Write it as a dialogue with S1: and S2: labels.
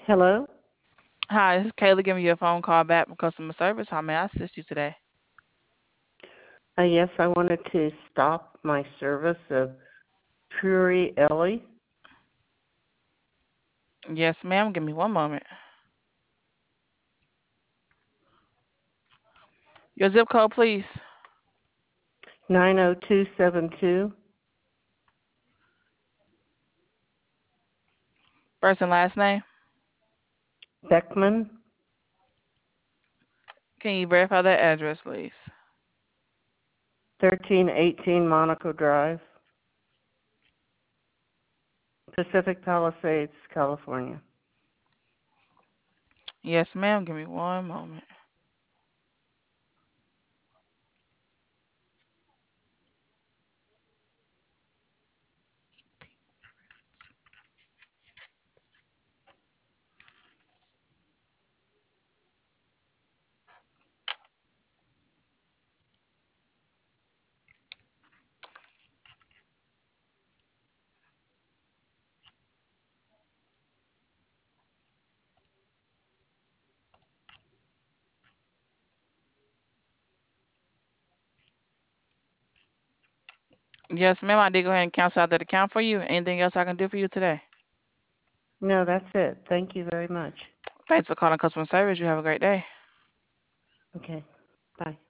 S1: Hello?
S2: Hi, this is Kayla giving you a phone call back from customer service. How may I assist you today?
S1: Yes, I wanted to stop my service of Puri Ellie.
S2: Yes, ma'am. Give me one moment. Your zip code, please.
S1: 90272.
S2: First and last name.
S1: Beckman,
S2: Can you verify that address, please?
S1: 1318 Monaco Drive, Pacific Palisades, California.
S2: Yes, ma'am. Give me one moment. Yes, ma'am. I did go ahead and cancel out that account for you. Anything else I can do for you today?
S1: No, that's it. Thank you very much.
S2: Thanks for calling customer service. You have a great day.
S1: Okay, bye.